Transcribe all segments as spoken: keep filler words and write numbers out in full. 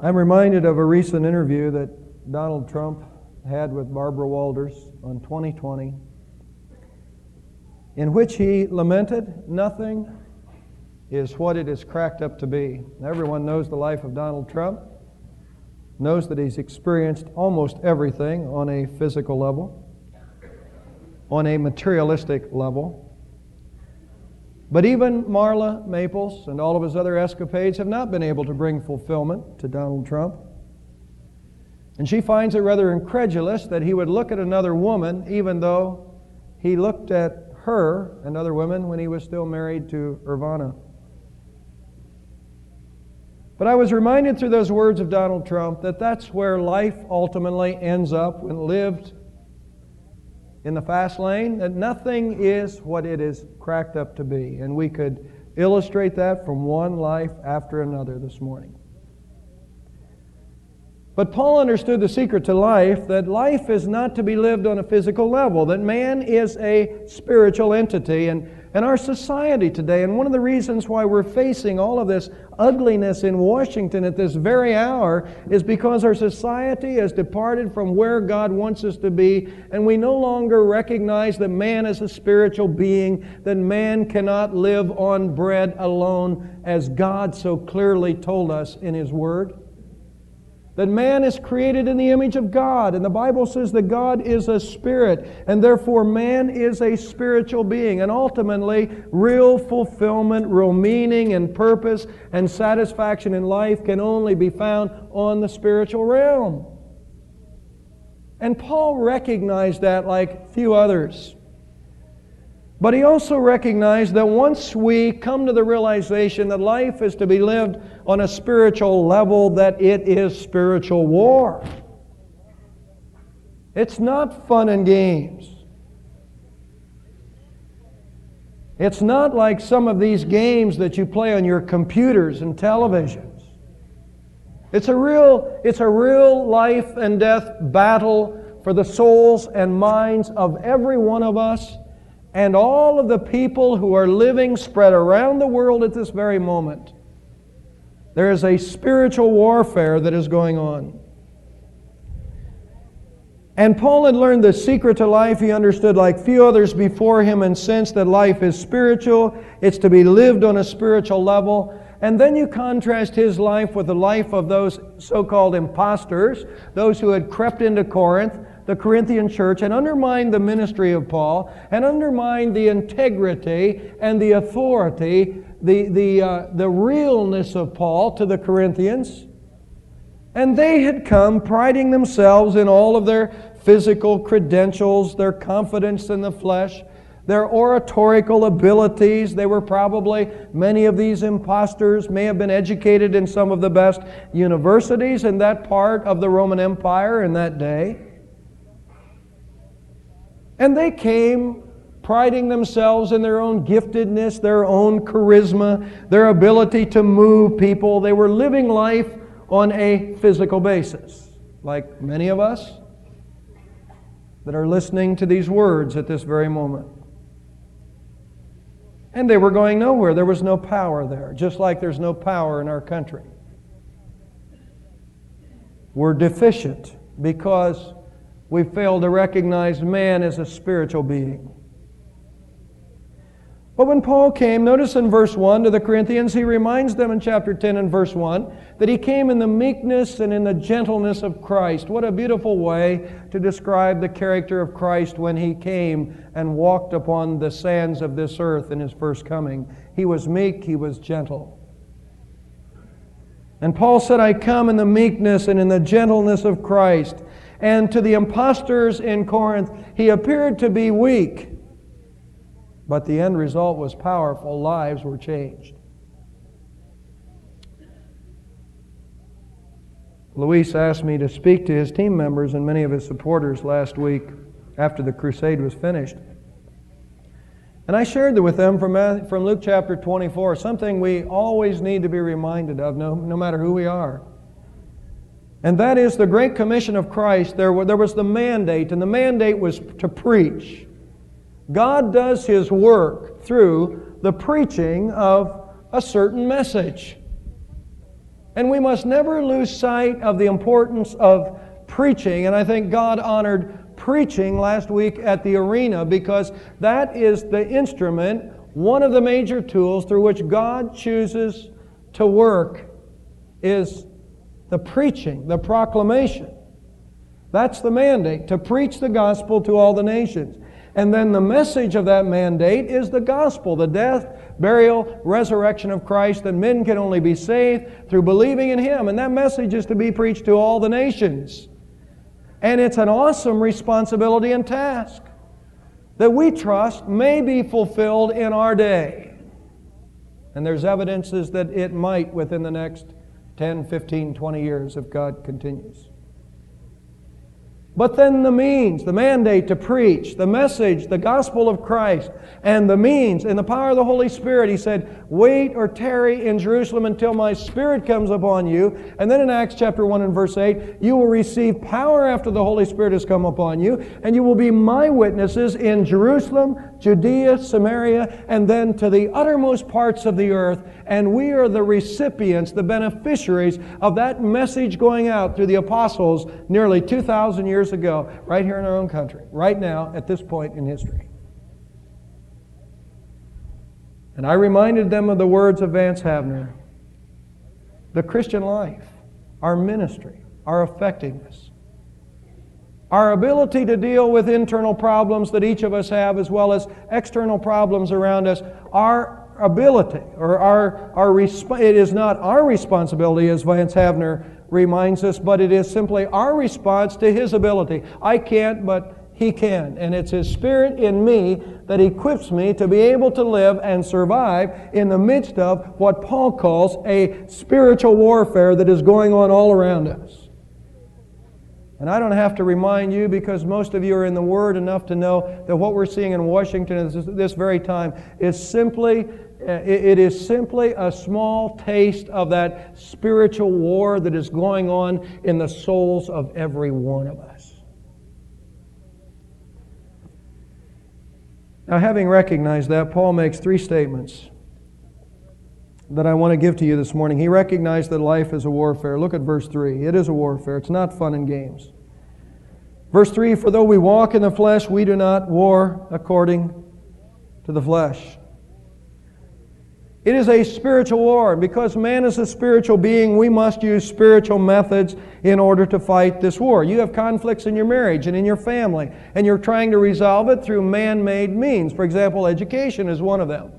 I'm reminded of a recent interview that Donald Trump had with Barbara Walters on twenty twenty, in which he lamented, "Nothing is what it is cracked up to be." Everyone knows the life of Donald Trump, knows that he's experienced almost everything on a physical level, on a materialistic level. But even Marla Maples and all of his other escapades have not been able to bring fulfillment to Donald Trump. And she finds it rather incredulous that he would look at another woman, even though he looked at her and other women when he was still married to Ivana. But I was reminded through those words of Donald Trump that that's where life ultimately ends up when lived in the fast lane, that nothing is what it is cracked up to be. And we could illustrate that from one life after another this morning. But Paul understood the secret to life, that life is not to be lived on a physical level, that man is a spiritual entity. And, and our society today, and one of the reasons why we're facing all of this ugliness in Washington at this very hour, is because our society has departed from where God wants us to be, and we no longer recognize that man is a spiritual being, that man cannot live on bread alone, as God so clearly told us in His Word. That man is created in the image of God, and the Bible says that God is a spirit, and therefore man is a spiritual being, and ultimately real fulfillment, real meaning and purpose and satisfaction in life can only be found on the spiritual realm. And Paul recognized that like few others. But he also recognized that once we come to the realization that life is to be lived on a spiritual level, that it is spiritual war. It's not fun and games. It's not like some of these games that you play on your computers and televisions. It's a real, it's a real life and death battle for the souls and minds of every one of us, and all of the people who are living spread around the world at this very moment. There is a spiritual warfare that is going on. And Paul had learned the secret to life. He understood like few others before him, and sensed that life is spiritual. It's to be lived on a spiritual level. And then you contrast his life with the life of those so-called imposters, those who had crept into Corinth, the Corinthian church, and undermined the ministry of Paul, and undermined the integrity and the authority, the, the, uh, the realness of Paul to the Corinthians. And they had come priding themselves in all of their physical credentials, their confidence in the flesh, their oratorical abilities. They were probably, many of these imposters may have been educated in some of the best universities in that part of the Roman Empire in that day. And they came priding themselves in their own giftedness, their own charisma, their ability to move people. They were living life on a physical basis, like many of us that are listening to these words at this very moment. And they were going nowhere. There was no power there, just like there's no power in our country. We're deficient because we fail to recognize man as a spiritual being. But when Paul came, notice in verse one to the Corinthians, he reminds them in chapter ten and verse one that he came in the meekness and in the gentleness of Christ. What a beautiful way to describe the character of Christ when he came and walked upon the sands of this earth in his first coming. He was meek, he was gentle. And Paul said, I come in the meekness and in the gentleness of Christ. And to the impostors in Corinth, he appeared to be weak, but the end result was powerful. Lives were changed. Luis asked me to speak to his team members and many of his supporters last week after the crusade was finished. And I shared with them from, from Luke chapter twenty-four, something we always need to be reminded of, no, no matter who we are. And that is the Great Commission of Christ. There, there was the mandate, and the mandate was to preach. God does His work through the preaching of a certain message. And we must never lose sight of the importance of preaching. And I think God honored preaching last week at the arena, because that is the instrument, one of the major tools through which God chooses to work is the preaching, the proclamation. That's the mandate, to preach the gospel to all the nations. And then the message of that mandate is the gospel, the death, burial, resurrection of Christ, that men can only be saved through believing in Him. And that message is to be preached to all the nations. And it's an awesome responsibility and task that we trust may be fulfilled in our day. And there's evidences that it might within the next ten, fifteen, twenty years if God continues. But then the means, the mandate to preach, the message, the gospel of Christ, and the means, and the power of the Holy Spirit. He said, wait or tarry in Jerusalem until my Spirit comes upon you. And then in Acts chapter one and verse eight, you will receive power after the Holy Spirit has come upon you, and you will be my witnesses in Jerusalem, Judea, Samaria, and then to the uttermost parts of the earth. And we are the recipients, the beneficiaries of that message going out through the apostles nearly two thousand years ago, right here in our own country, right now, at this point in history. And I reminded them of the words of Vance Havner. The Christian life, our ministry, our effectiveness, our ability to deal with internal problems that each of us have, as well as external problems around us, our ability, or our, our resp- it is not our responsibility, as Vance Havner reminds us, but it is simply our response to His ability. I can't, but He can. And it's His Spirit in me that equips me to be able to live and survive in the midst of what Paul calls a spiritual warfare that is going on all around us. And I don't have to remind you, because most of you are in the Word enough to know that what we're seeing in Washington at this, this very time is simply It is simply a small taste of that spiritual war that is going on in the souls of every one of us. Now, having recognized that, Paul makes three statements that I want to give to you this morning. He recognized that life is a warfare. Look at verse three. It is a warfare. It's not fun and games. Verse three, for though we walk in the flesh, we do not war according to the flesh. It is a spiritual war. Because man is a spiritual being, we must use spiritual methods in order to fight this war. You have conflicts in your marriage and in your family, and you're trying to resolve it through man-made means. For example, education is one of them.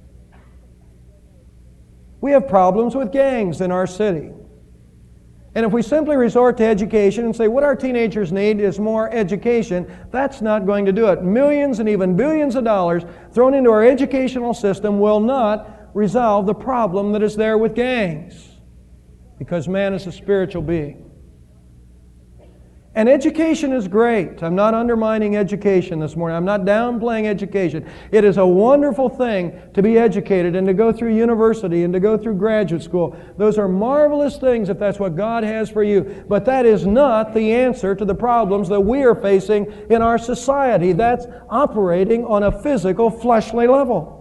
We have problems with gangs in our city. And if we simply resort to education and say what our teenagers need is more education, that's not going to do it. Millions and even billions of dollars thrown into our educational system will not resolve the problem that is there with gangs, because man is a spiritual being. And education is great. I'm not undermining education this morning. I'm not downplaying education. It is a wonderful thing to be educated and to go through university and to go through graduate school. Those are marvelous things if that's what God has for you. But that is not the answer to the problems that we are facing in our society. That's operating on a physical, fleshly level.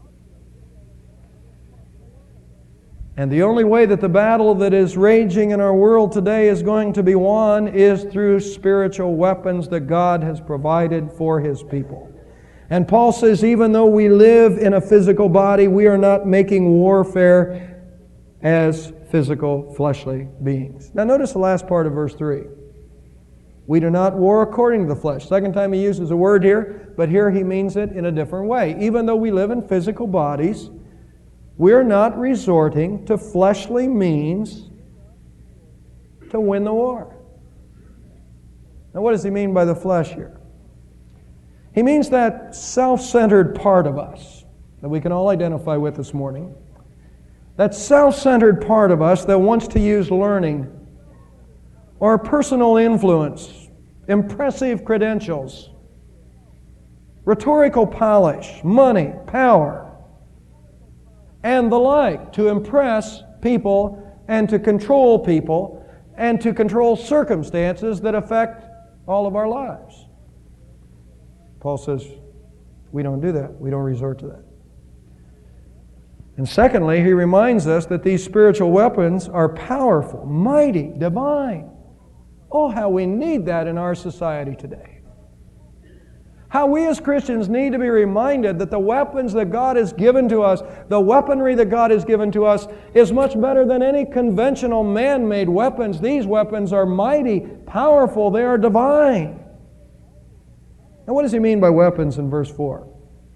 And the only way that the battle that is raging in our world today is going to be won is through spiritual weapons that God has provided for His people. And Paul says, even though we live in a physical body, we are not making warfare as physical, fleshly beings. Now notice the last part of verse three. We do not war according to the flesh. Second time he uses a word here, but here he means it in a different way. Even though we live in physical bodies, we're not resorting to fleshly means to win the war. Now, what does he mean by the flesh here? He means that self-centered part of us that we can all identify with this morning. That self-centered part of us that wants to use learning or personal influence, impressive credentials, rhetorical polish, money, power, and the like, to impress people and to control people and to control circumstances that affect all of our lives. Paul says we don't do that. We don't resort to that. And secondly, he reminds us that these spiritual weapons are powerful, mighty, divine. Oh, how we need that in our society today. How we as Christians need to be reminded that the weapons that God has given to us, the weaponry that God has given to us, is much better than any conventional man-made weapons. These weapons are mighty, powerful, they are divine. Now what does he mean by weapons in verse four?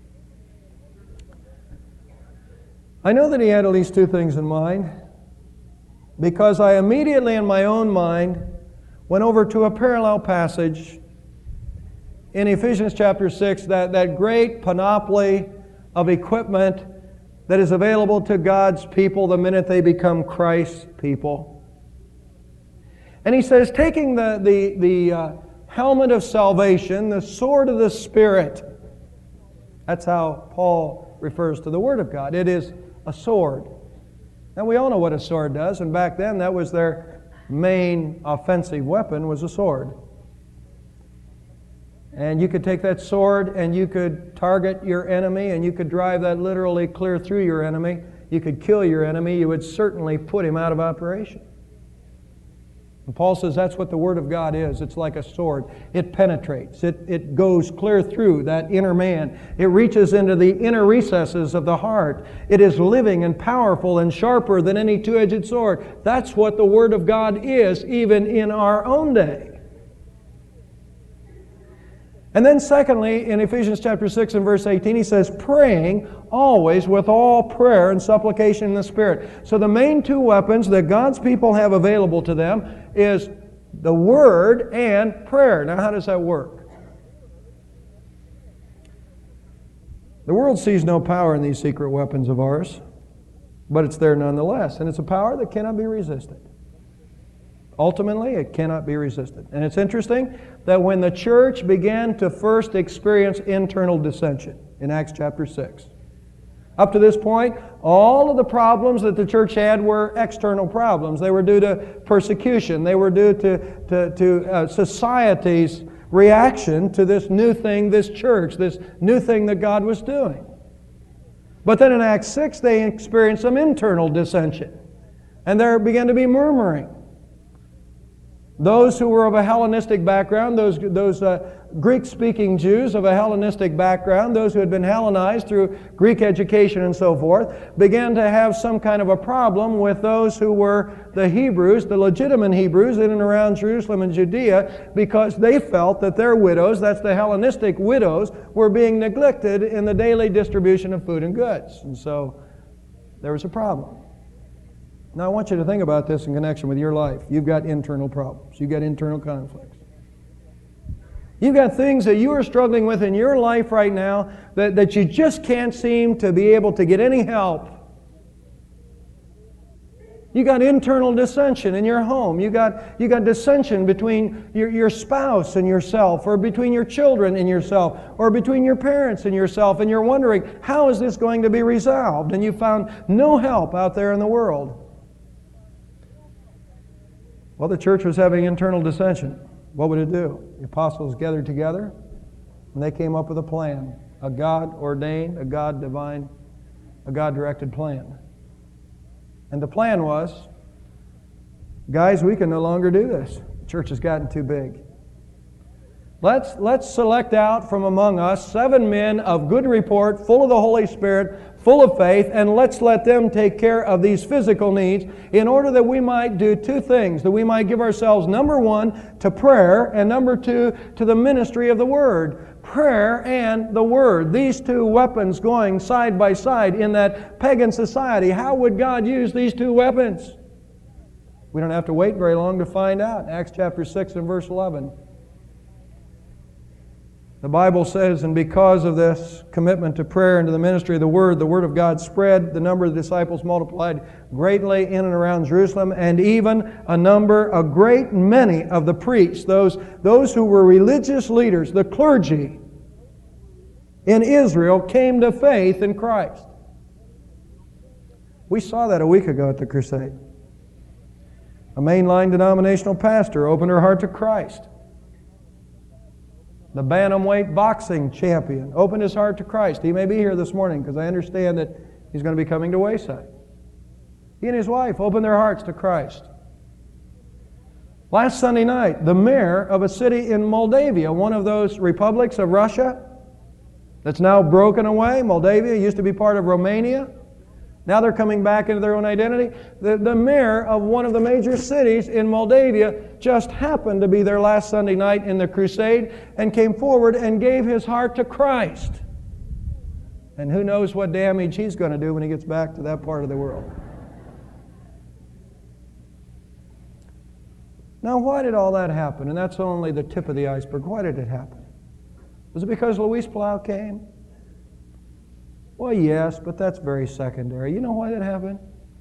I know that he had at least two things in mind, because I immediately in my own mind went over to a parallel passage in Ephesians chapter six, that, that great panoply of equipment that is available to God's people the minute they become Christ's people. And he says, taking the, the, the uh, helmet of salvation, the sword of the Spirit. That's how Paul refers to the Word of God. It is a sword. Now we all know what a sword does, and back then that was their main offensive weapon, was a sword. And you could take that sword and you could target your enemy, and you could drive that literally clear through your enemy. You could kill your enemy. You would certainly put him out of operation. And Paul says that's what the Word of God is. It's like a sword. It penetrates. It, it goes clear through that inner man. It reaches into the inner recesses of the heart. It is living and powerful and sharper than any two-edged sword. That's what the Word of God is, even in our own day. And then secondly, in Ephesians chapter six and verse eighteen, he says, praying always with all prayer and supplication in the Spirit. So the main two weapons that God's people have available to them is the Word and prayer. Now how does that work? The world sees no power in these secret weapons of ours, but it's there nonetheless. And it's a power that cannot be resisted. Ultimately, it cannot be resisted. And it's interesting that when the church began to first experience internal dissension in Acts chapter six, up to this point, all of the problems that the church had were external problems. They were due to persecution. They were due to, to, to uh, society's reaction to this new thing, this church, this new thing that God was doing. But then in Acts six, they experienced some internal dissension. And there began to be murmuring. Those who were of a Hellenistic background, those, those uh, Greek-speaking Jews of a Hellenistic background, those who had been Hellenized through Greek education and so forth, began to have some kind of a problem with those who were the Hebrews, the legitimate Hebrews in and around Jerusalem and Judea, because they felt that their widows, that's the Hellenistic widows, were being neglected in the daily distribution of food and goods. And so there was a problem. Now I want you to think about this in connection with your life. You've got internal problems. You've got internal conflicts. You've got things that you are struggling with in your life right now that, that you just can't seem to be able to get any help. You got internal dissension in your home. You got, you got dissension between your, your spouse and yourself, or between your children and yourself, or between your parents and yourself, and you're wondering, how is this going to be resolved? And you found no help out there in the world. Well, the church was having internal dissension. What would it do? The apostles gathered together, and they came up with a plan, a God-ordained, a God-divine, a God-directed plan. And the plan was, guys, we can no longer do this. The church has gotten too big. Let's, let's select out from among us seven men of good report, full of the Holy Spirit, full of faith, and let's let them take care of these physical needs in order that we might do two things. That we might give ourselves, number one, to prayer, and number two, to the ministry of the Word. Prayer and the Word. These two weapons going side by side in that pagan society. How would God use these two weapons? We don't have to wait very long to find out. Acts chapter six and verse eleven. The Bible says, and because of this commitment to prayer and to the ministry of the Word, the Word of God spread, the number of the disciples multiplied greatly in and around Jerusalem, and even a number, a great many of the priests, those, those who were religious leaders, the clergy in Israel, came to faith in Christ. We saw that a week ago at the crusade. A mainline denominational pastor opened her heart to Christ. The bantamweight boxing champion opened his heart to Christ. He may be here this morning because I understand that He's going to be coming to Wayside. He and his wife opened their hearts to Christ. Last Sunday night, the mayor of a city in Moldavia, one of those republics of Russia that's now broken away. Moldavia used to be part of Romania. Now they're coming back into their own identity. The, the mayor of one of the major cities in Moldavia just happened to be there last Sunday night in the crusade and came forward and gave his heart to Christ. And who knows what damage he's going to do when he gets back to that part of the world. Now, why did all that happen? And that's only the tip of the iceberg. Why did it happen? Was it because Luis Palau came? Well, yes, but that's very secondary. You know why that happened?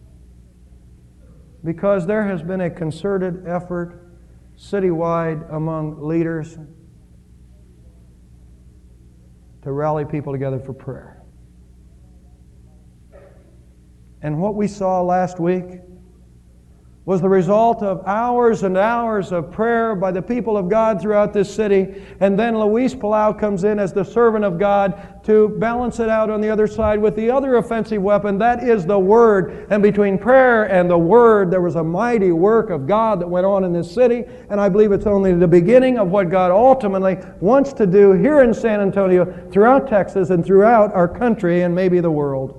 Because there has been a concerted effort citywide among leaders to rally people together for prayer. And what we saw last week was the result of hours and hours of prayer by the people of God throughout this city. And then Luis Palau comes in as the servant of God to balance it out on the other side with the other offensive weapon. That is the Word. And between prayer and the Word, there was a mighty work of God that went on in this city. And I believe it's only the beginning of what God ultimately wants to do here in San Antonio, throughout Texas, and throughout our country, and maybe the world.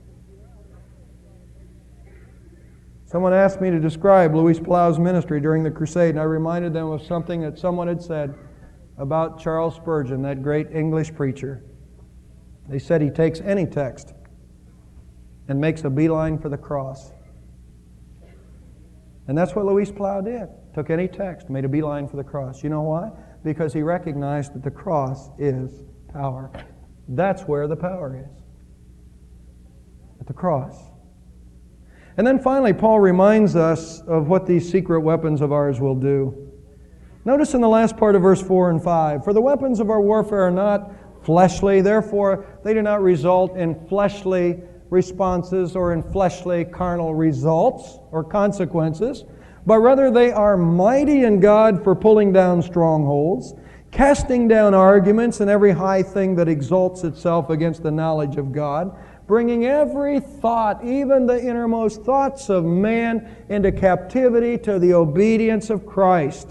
Someone asked me to describe Luis Palau's ministry during the crusade, and I reminded them of something that someone had said about Charles Spurgeon, that great English preacher. They said he takes any text and makes a beeline for the cross. And that's what Luis Palau did. Took any text, made a beeline for the cross. You know why? Because he recognized that the cross is power. That's where the power is. At the cross. And then finally, Paul reminds us of what these secret weapons of ours will do. Notice in the last part of verse four and five, "For the weapons of our warfare are not fleshly, therefore they do not result in fleshly responses or in fleshly carnal results or consequences, but rather they are mighty in God for pulling down strongholds, casting down arguments and every high thing that exalts itself against the knowledge of God, bringing every thought, even the innermost thoughts of man, into captivity to the obedience of Christ."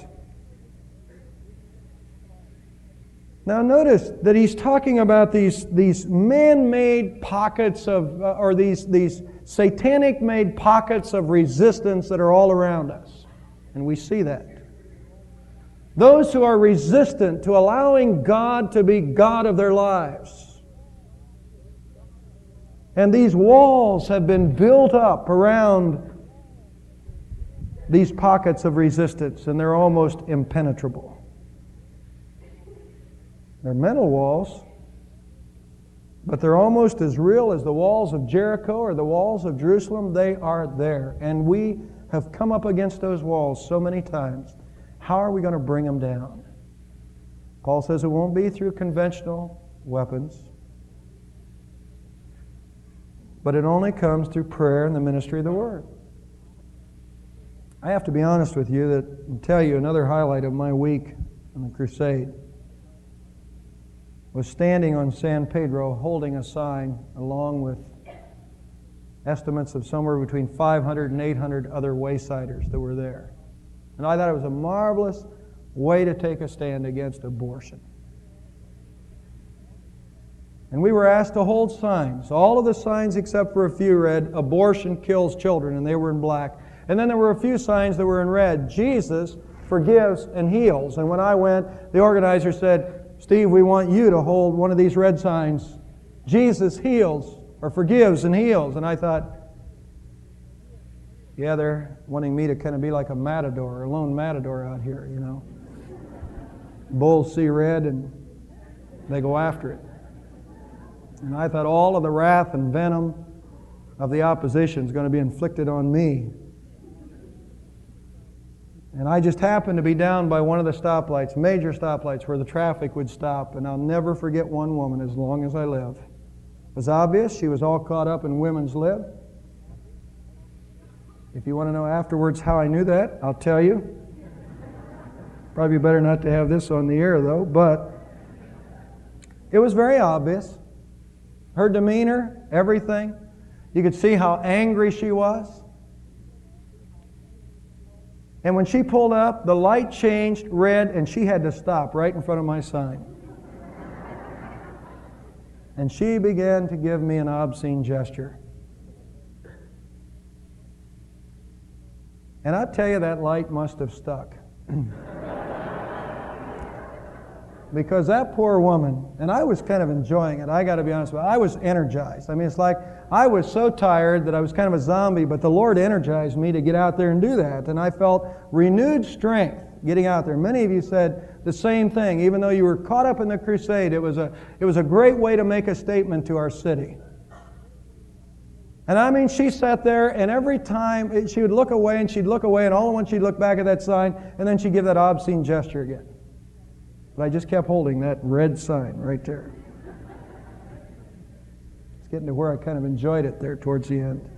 Now notice that he's talking about these, these man-made pockets of, uh, or these, these satanic-made pockets of resistance that are all around us. And we see that. Those who are resistant to allowing God to be God of their lives. And these walls have been built up around these pockets of resistance, and they're almost impenetrable. They're mental walls, but they're almost as real as the walls of Jericho or the walls of Jerusalem. They are there, and we have come up against those walls so many times. How are we going to bring them down? Paul says it won't be through conventional weapons, but it only comes through prayer and the ministry of the Word. I have to be honest with you that, and tell you another highlight of my week on the crusade was standing on San Pedro holding a sign along with estimates of somewhere between five hundred and eight hundred other waysiders that were there. And I thought it was a marvelous way to take a stand against abortion. And we were asked to hold signs. All of the signs except for a few read, "Abortion kills children," and they were in black. And then there were a few signs that were in red, "Jesus forgives and heals." And when I went, the organizer said, "Steve, we want you to hold one of these red signs, Jesus heals, or forgives and heals." And I thought, yeah, they're wanting me to kind of be like a matador, a lone matador out here, you know. Bulls see red and they go after it. And I thought all of the wrath and venom of the opposition is going to be inflicted on me. And I just happened to be down by one of the stoplights, major stoplights, where the traffic would stop. And I'll never forget one woman as long as I live. It was obvious she was all caught up in women's lib. If you want to know afterwards how I knew that, I'll tell you. Probably better not to have this on the air, though. But it was very obvious. Her demeanor, everything. You could see how angry she was. And when she pulled up, the light changed red and she had to stop right in front of my sign. And she began to give me an obscene gesture. And I tell you, that light must have stuck. Because that poor woman, and I was kind of enjoying it, I got to be honest with you, I was energized. I mean, it's like I was so tired that I was kind of a zombie, but the Lord energized me to get out there and do that. And I felt renewed strength getting out there. Many of you said the same thing. Even though you were caught up in the crusade, it was a, it was a great way to make a statement to our city. And I mean, she sat there, and every time she would look away, and she'd look away, and all at once she'd look back at that sign, and then she'd give that obscene gesture again. But I just kept holding that red sign right there. It's getting to where I kind of enjoyed it there towards the end.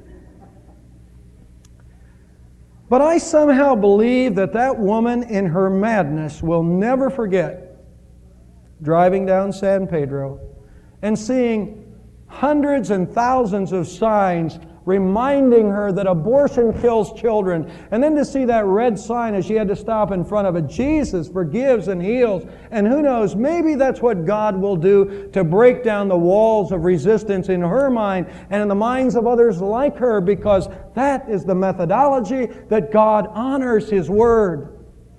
But I somehow believe that that woman in her madness will never forget driving down San Pedro and seeing hundreds and thousands of signs reminding her that abortion kills children. And then to see that red sign as she had to stop in front of it, Jesus forgives and heals. And who knows, maybe that's what God will do to break down the walls of resistance in her mind and in the minds of others like her, because that is the methodology that God honors His Word.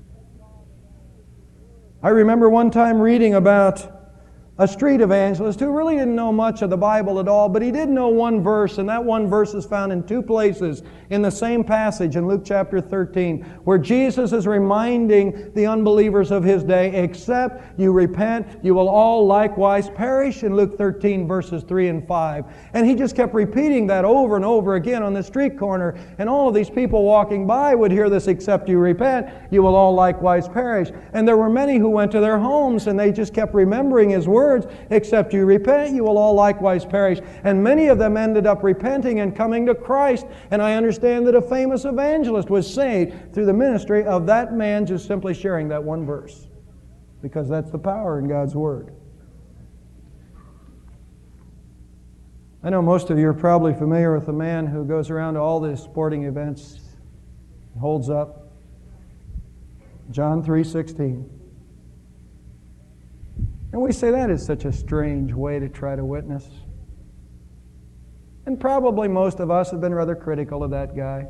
I remember one time reading about a street evangelist who really didn't know much of the Bible at all, but he did know one verse, and that one verse is found in two places in the same passage in Luke chapter thirteen, where Jesus is reminding the unbelievers of His day, except you repent, you will all likewise perish, in Luke thirteen verses three and five. And he just kept repeating that over and over again on the street corner, and all of these people walking by would hear this, except you repent, you will all likewise perish. And there were many who went to their homes, and they just kept remembering His word. Except you repent, you will all likewise perish. And many of them ended up repenting and coming to Christ. And I understand that a famous evangelist was saved through the ministry of that man just simply sharing that one verse. Because that's the power in God's Word. I know most of you are probably familiar with a man who goes around to all these sporting events, holds up John three sixteen. And we say that is such a strange way to try to witness. And probably most of us have been rather critical of that guy.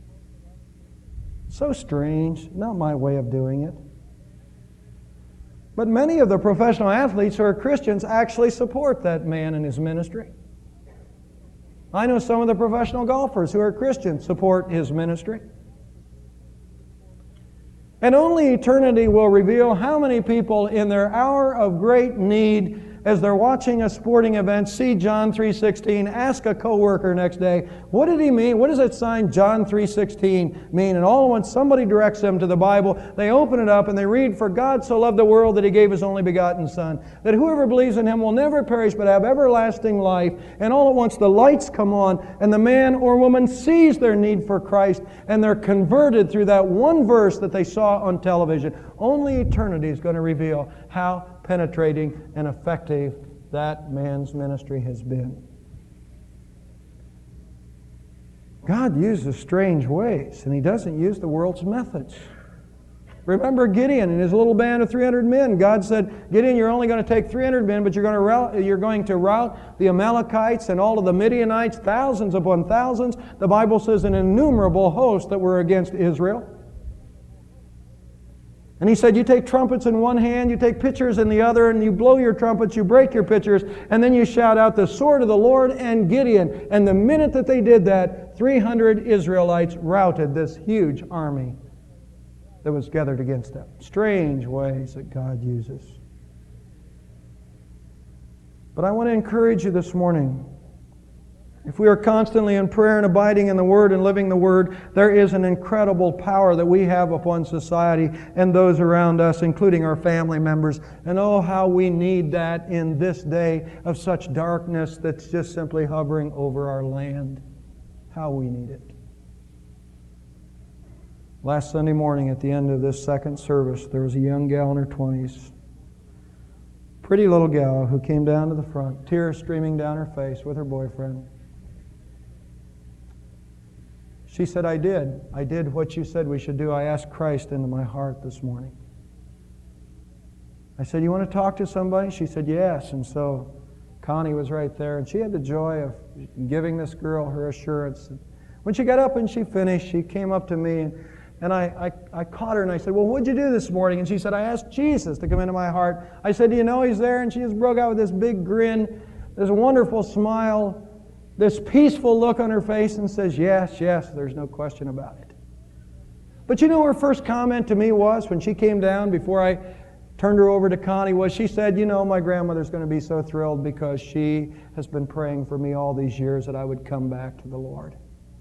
So strange, not my way of doing it. But many of the professional athletes who are Christians actually support that man and his ministry. I know some of the professional golfers who are Christians support his ministry. And only eternity will reveal how many people in their hour of great need, as they're watching a sporting event, see John three sixteen, ask a coworker next day, what did he mean? What does that sign John three sixteen mean? And all at once somebody directs them to the Bible. They open it up and they read, for God so loved the world that He gave His only begotten Son, that whoever believes in Him will never perish but have everlasting life. And all at once the lights come on and the man or woman sees their need for Christ and they're converted through that one verse that they saw on television. Only eternity is going to reveal how penetrating and effective that man's ministry has been. God uses strange ways, and He doesn't use the world's methods. Remember Gideon and his little band of three hundred men. God said, Gideon, you're only going to take three hundred men, but you're going to rout, you're going to rout the Amalekites and all of the Midianites, thousands upon thousands. The Bible says an innumerable host that were against Israel. And He said, you take trumpets in one hand, you take pitchers in the other, and you blow your trumpets, you break your pitchers, and then you shout out the sword of the Lord and Gideon. And the minute that they did that, three hundred Israelites routed this huge army that was gathered against them. Strange ways that God uses. But I want to encourage you this morning. If we are constantly in prayer and abiding in the Word and living the Word, there is an incredible power that we have upon society and those around us, including our family members. And oh, how we need that in this day of such darkness that's just simply hovering over our land. How we need it. Last Sunday morning at the end of this second service, there was a young gal in her twenties. Pretty little gal who came down to the front, tears streaming down her face with her boyfriend. She said, I did. I did what you said we should do. I asked Christ into my heart this morning. I said, you want to talk to somebody? She said, yes. And so Connie was right there, and she had the joy of giving this girl her assurance. When she got up and she finished, she came up to me, and, and I, I, I caught her, and I said, well, what'd you do this morning? And she said, I asked Jesus to come into my heart. I said, do you know He's there? And she just broke out with this big grin, this wonderful smile, this peaceful look on her face, and says, yes, yes, there's no question about it. But you know her first comment to me was, when she came down before I turned her over to Connie, was she said, you know, my grandmother's going to be so thrilled because she has been praying for me all these years that I would come back to the Lord.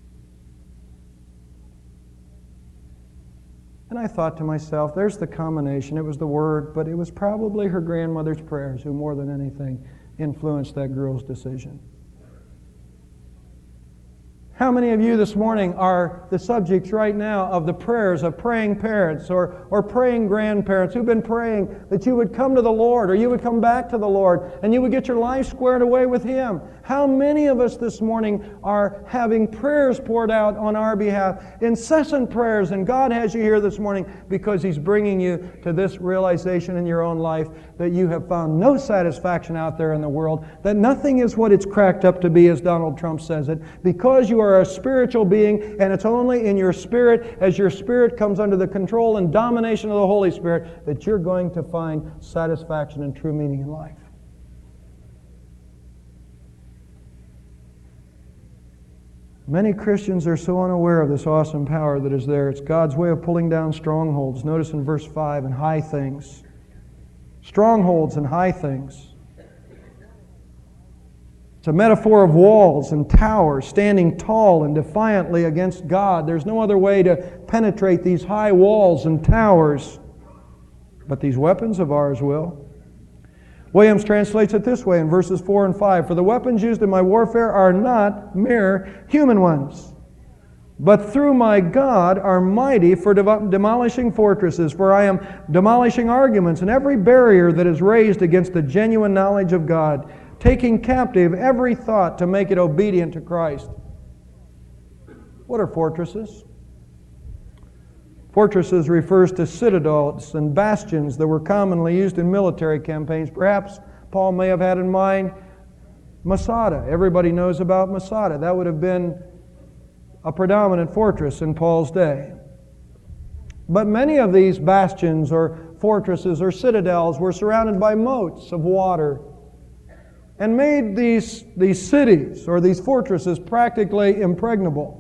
And I thought to myself, there's the combination. It was the Word, but it was probably her grandmother's prayers who more than anything influenced that girl's decision. How many of you this morning are the subjects right now of the prayers of praying parents or, or praying grandparents who've been praying that you would come to the Lord or you would come back to the Lord and you would get your life squared away with Him? How many of us this morning are having prayers poured out on our behalf, incessant prayers, and God has you here this morning because He's bringing you to this realization in your own life that you have found no satisfaction out there in the world, that nothing is what it's cracked up to be, as Donald Trump says it, because you are a spiritual being, and it's only in your spirit, as your spirit comes under the control and domination of the Holy Spirit, that you're going to find satisfaction and true meaning in life. Many Christians are so unaware of this awesome power that is there. It's God's way of pulling down strongholds. Notice in verse five, and high things. Strongholds and high things. It's a metaphor of walls and towers standing tall and defiantly against God. There's no other way to penetrate these high walls and towers, but these weapons of ours will. Williams translates it this way in verses four and five. For the weapons used in my warfare are not mere human ones, but through my God are mighty for de- demolishing fortresses. For I am demolishing arguments and every barrier that is raised against the genuine knowledge of God, taking captive every thought to make it obedient to Christ. What are fortresses? Fortresses refers to citadels and bastions that were commonly used in military campaigns. Perhaps Paul may have had in mind Masada. Everybody knows about Masada. That would have been a predominant fortress in Paul's day. But many of these bastions or fortresses or citadels were surrounded by moats of water and made these, these cities or these fortresses practically impregnable.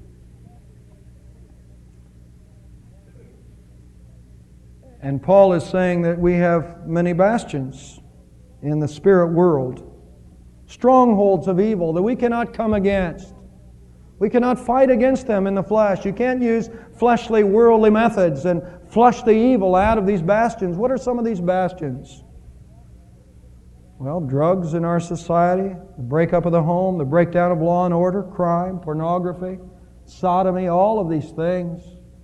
And Paul is saying that we have many bastions in the spirit world, strongholds of evil that we cannot come against. We cannot fight against them in the flesh. You can't use fleshly, worldly methods and flush the evil out of these bastions. What are some of these bastions? Well, drugs in our society, the breakup of the home, the breakdown of law and order, crime, pornography, sodomy, all of these things.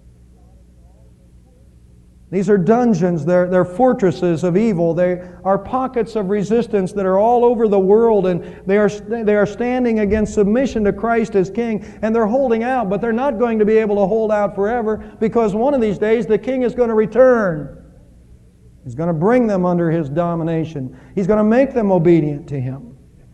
These are dungeons, they're, they're fortresses of evil. They are pockets of resistance that are all over the world, and they are, they are standing against submission to Christ as King, and they're holding out, but they're not going to be able to hold out forever because one of these days the King is going to return. He's going to bring them under His domination. He's going to make them obedient to Him.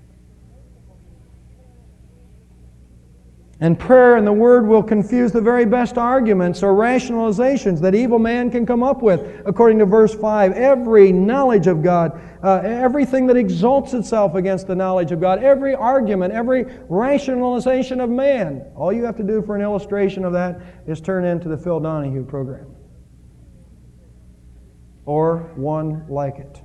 And prayer and the Word will confuse the very best arguments or rationalizations that evil man can come up with. According to verse five, every knowledge of God, uh, everything that exalts itself against the knowledge of God, every argument, every rationalization of man. All you have to do for an illustration of that is turn into the Phil Donahue program. Or one like it.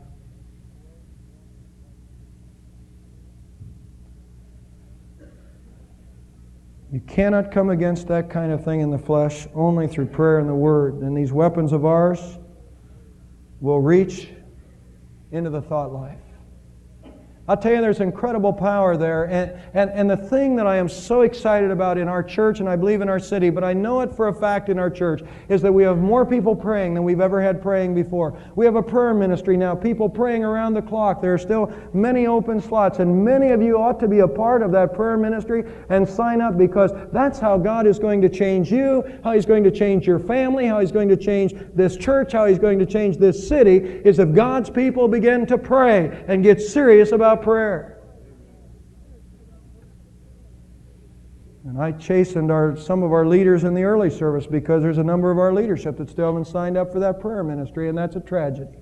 You cannot come against that kind of thing in the flesh only through prayer and the Word. And these weapons of ours will reach into the thought life. I'll tell you, there's incredible power there. And, and, and the thing that I am so excited about in our church, and I believe in our city, but I know it for a fact in our church, is that we have more people praying than we've ever had praying before. We have a prayer ministry now, people praying around the clock. There are still many open slots, and many of you ought to be a part of that prayer ministry and sign up, because that's how God is going to change you, how He's going to change your family, how He's going to change this church, how He's going to change this city, is if God's people begin to pray and get serious about prayer. And I chastened our, some of our leaders in the early service, because there's a number of our leadership that still haven't signed up for that prayer ministry, and that's a tragedy.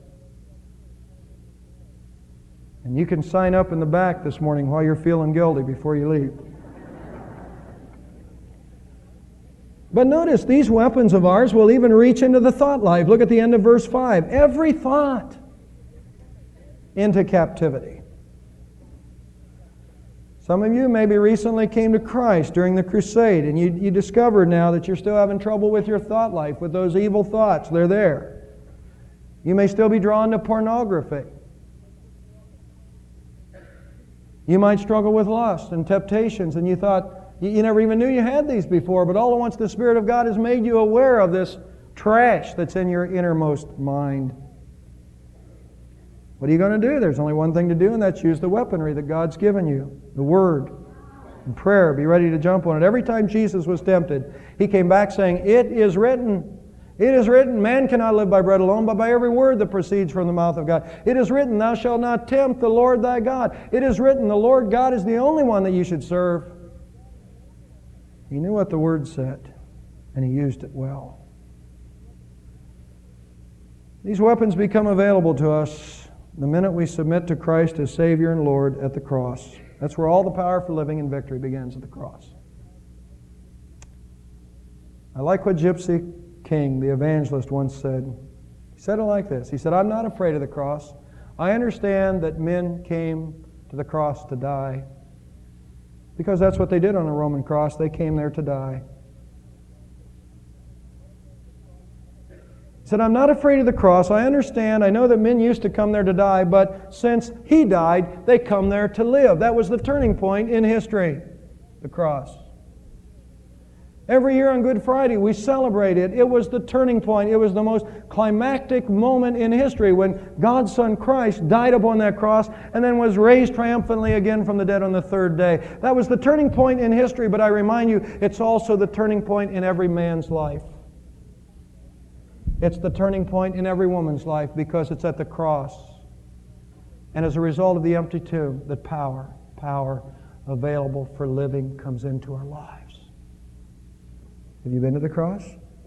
And you can sign up in the back this morning while you're feeling guilty before you leave. But notice, these weapons of ours will even reach into the thought life. Look at the end of verse five. Every thought into captivity. Some of you maybe recently came to Christ during the crusade, and you, you discovered now that you're still having trouble with your thought life, with those evil thoughts. They're there. You may still be drawn to pornography. You might struggle with lust and temptations, and you thought, you, you never even knew you had these before, but all at once the Spirit of God has made you aware of this trash that's in your innermost mind. What are you going to do? There's only one thing to do, and that's use the weaponry that God's given you. The Word and prayer. Be ready to jump on it. Every time Jesus was tempted, He came back saying, "It is written. It is written, man cannot live by bread alone, but by every word that proceeds from the mouth of God. It is written, thou shalt not tempt the Lord thy God. It is written, the Lord God is the only one that you should serve." He knew what the Word said, and He used it well. These weapons become available to us the minute we submit to Christ as Savior and Lord at the cross. That's where all the power for living in victory begins, at the cross. I like what Gypsy King, the evangelist, once said. He said it like this. He said, "I'm not afraid of the cross. I understand that men came to the cross to die, because that's what they did on a Roman cross. They came there to die." He said, "I'm not afraid of the cross. I understand. I know that men used to come there to die, but since He died, they come there to live." That was the turning point in history, the cross. Every year on Good Friday, we celebrate it. It was the turning point. It was the most climactic moment in history when God's Son Christ died upon that cross and then was raised triumphantly again from the dead on the third day. That was the turning point in history, but I remind you, it's also the turning point in every man's life. It's the turning point in every woman's life, because it's at the cross. And as a result of the empty tomb, that power, power available for living comes into our lives. Have you been to the cross?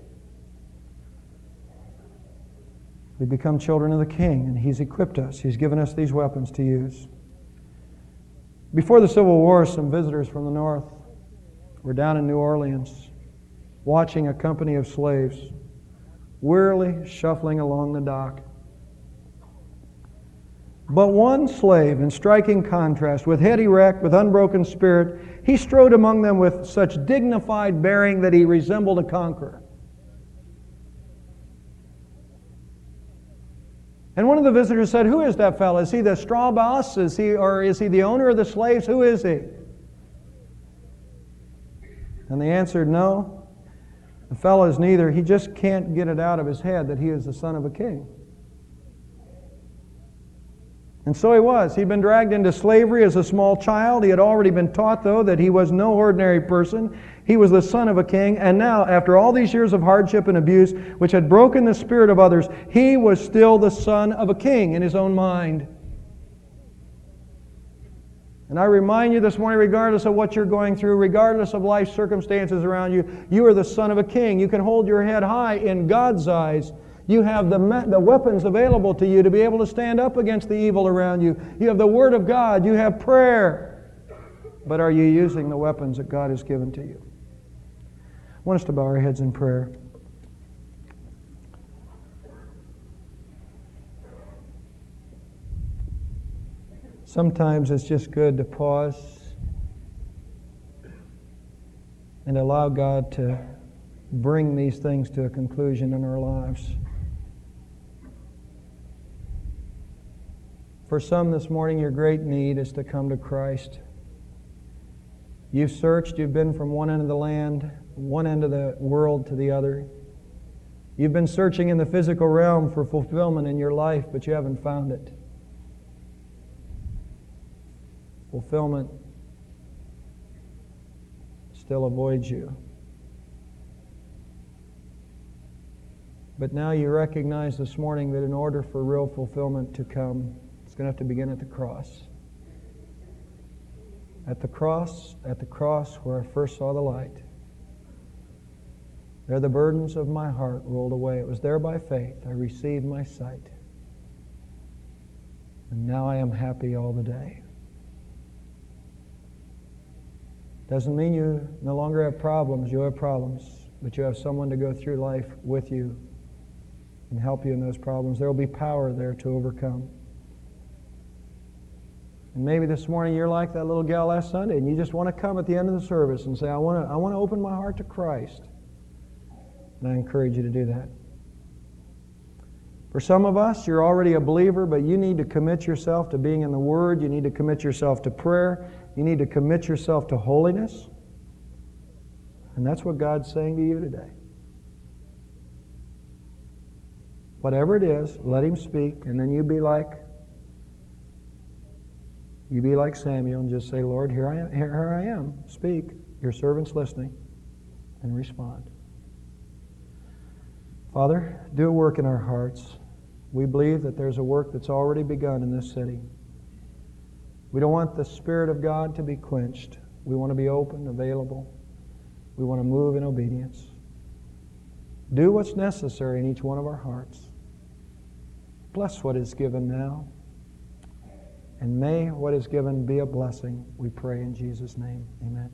We become children of the King, and He's equipped us. He's given us these weapons to use. Before the Civil War, some visitors from the north were down in New Orleans watching a company of slaves wearily shuffling along the dock. But one slave, in striking contrast, with head erect, with unbroken spirit, he strode among them with such dignified bearing that he resembled a conqueror. And one of the visitors said, "Who is that fellow? Is he the straw boss? Is he, or is he the owner of the slaves? Who is he?" And they answered, "No, the fellow is neither. He just can't get it out of his head that he is the son of a king." And so he was. He'd been dragged into slavery as a small child. He had already been taught, though, that he was no ordinary person. He was the son of a king. And now, after all these years of hardship and abuse, which had broken the spirit of others, he was still the son of a king in his own mind. And I remind you this morning, regardless of what you're going through, regardless of life's circumstances around you, you are the son of a king. You can hold your head high in God's eyes. You have the, the weapons available to you to be able to stand up against the evil around you. You have the Word of God. You have prayer. But are you using the weapons that God has given to you? I want us to bow our heads in prayer. Sometimes it's just good to pause and allow God to bring these things to a conclusion in our lives. For some this morning, your great need is to come to Christ. You've searched, you've been from one end of the land, one end of the world to the other. You've been searching in the physical realm for fulfillment in your life, but you haven't found it. Fulfillment still avoids you. But now you recognize this morning that in order for real fulfillment to come, it's going to have to begin at the cross. At the cross, at the cross where I first saw the light. There the burdens of my heart rolled away. It was there by faith I received my sight. And now I am happy all the day. Doesn't mean you no longer have problems. You have problems, but you have someone to go through life with you and help you in those problems. There will be power there to overcome. And maybe this morning you're like that little gal last Sunday and you just want to come at the end of the service and say, I want to, I want to open my heart to Christ. And I encourage you to do that. For some of us, you're already a believer, but you need to commit yourself to being in the Word. You need to commit yourself to prayer. You need to commit yourself to holiness. And that's what God's saying to you today. Whatever it is, let Him speak, and then you be like you be like Samuel and just say, Lord, here I am, here, here I am. Speak. Your servant's listening. And respond. Father, do a work in our hearts. We believe that there's a work that's already begun in this city. We don't want the Spirit of God to be quenched. We want to be open, available. We want to move in obedience. Do what's necessary in each one of our hearts. Bless what is given now. And may what is given be a blessing, we pray in Jesus' name. Amen.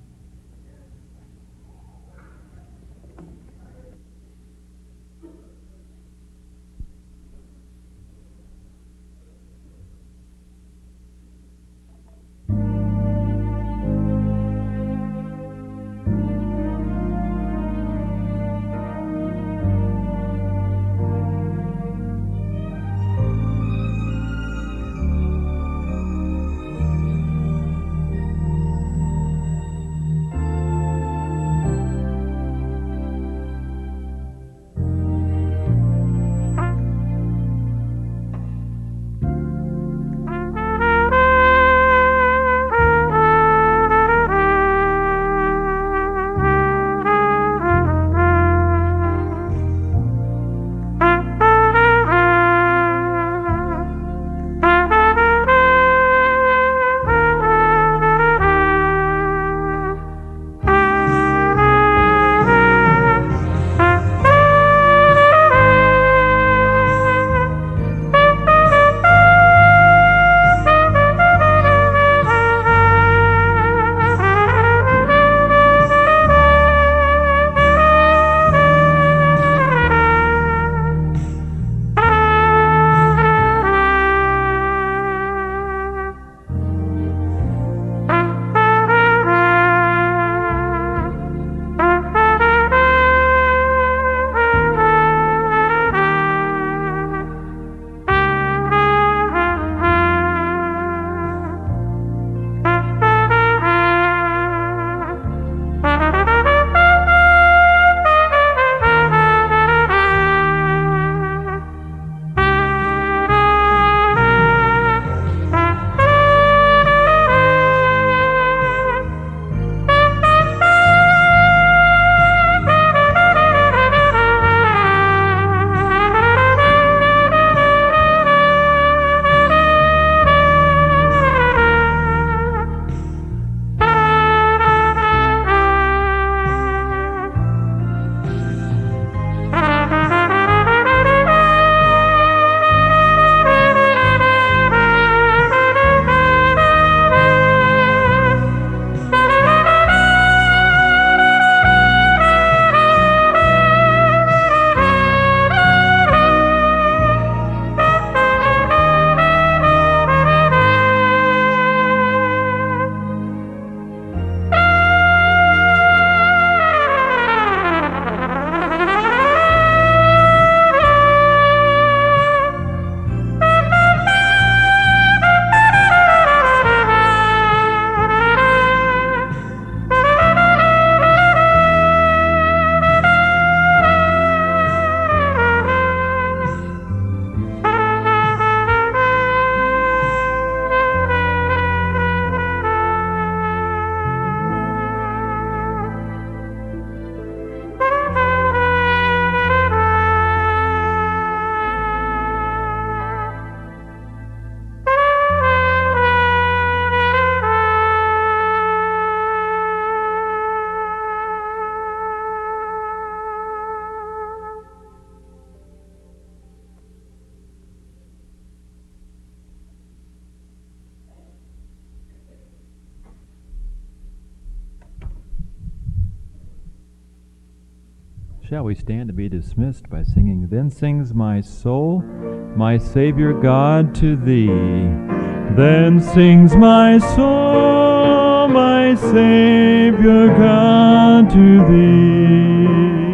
shall we stand to be dismissed by singing, Then sings my soul, my Savior God, to Thee. Then sings my soul, my Savior God, to Thee.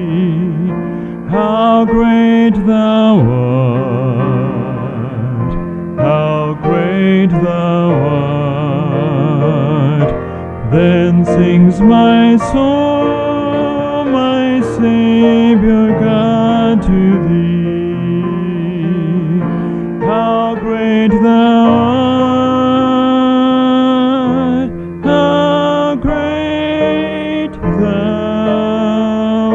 How great Thou art, how great Thou art. Then sings my soul, my Savior God, to Thee. How great Thou art, how great Thou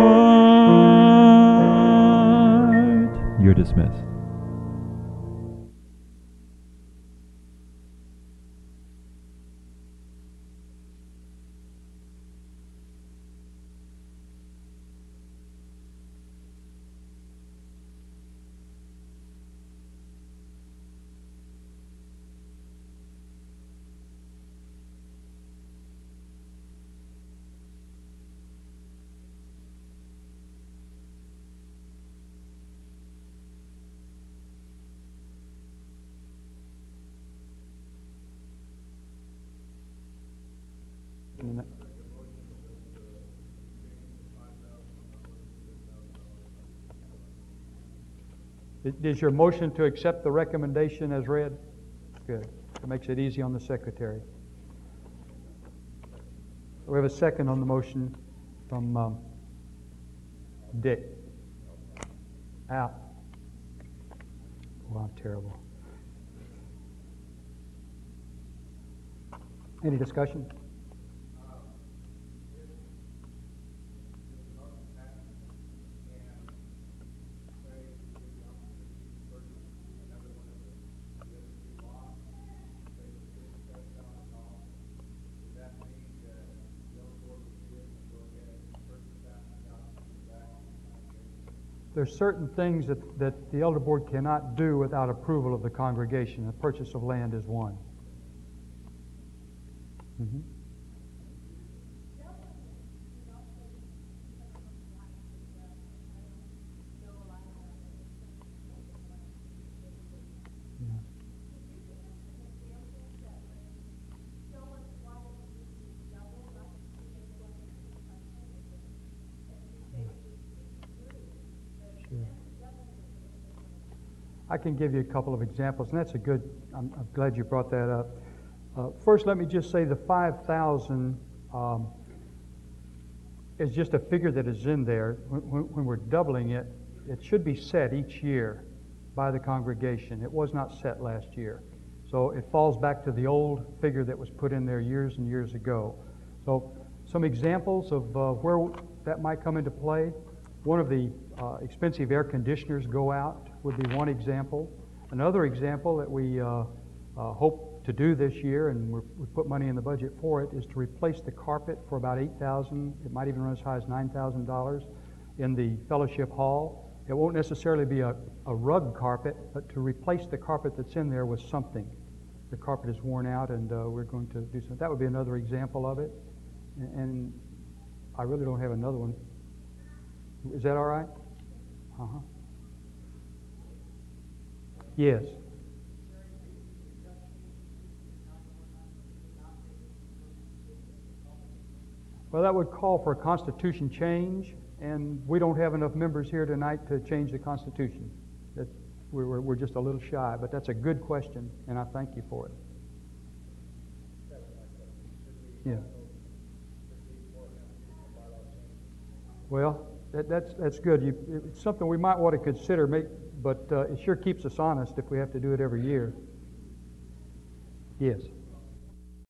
art. You're dismissed. Is your motion to accept the recommendation as read? Good. It makes it easy on the secretary. We have a second on the motion from um, Dick. Al. Oh, I'm terrible. Any discussion? There's certain things that, that the elder board cannot do without approval of the congregation. The purchase of land is one. Mm-hmm. I can give you a couple of examples, and that's a good, I'm, I'm glad you brought that up. Uh, first, let me just say the five thousand um, is just a figure that is in there. When, when we're doubling it, it should be set each year by the congregation. It was not set last year. So it falls back to the old figure that was put in there years and years ago. So some examples of uh, where that might come into play. One of the uh, expensive air conditioners go out would be one example. Another example that we uh, uh, hope to do this year, and we're, we put money in the budget for it, is to replace the carpet for about eight thousand dollars. It might even run as high as nine thousand dollars in the fellowship hall. It won't necessarily be a, a rug carpet, but to replace the carpet that's in there with something. The carpet is worn out, and uh, we're going to do something. That would be another example of it. And, and I really don't have another one. Is that all right? Uh-huh. Yes. Well, that would call for a constitution change, and we don't have enough members here tonight to change the Constitution. That we're, we're just a little shy, but that's a good question, and I thank you for it. Yeah. Well, that, that's that's good. You, it's something we might want to consider, make, but uh, it sure keeps us honest if we have to do it every year. Yes.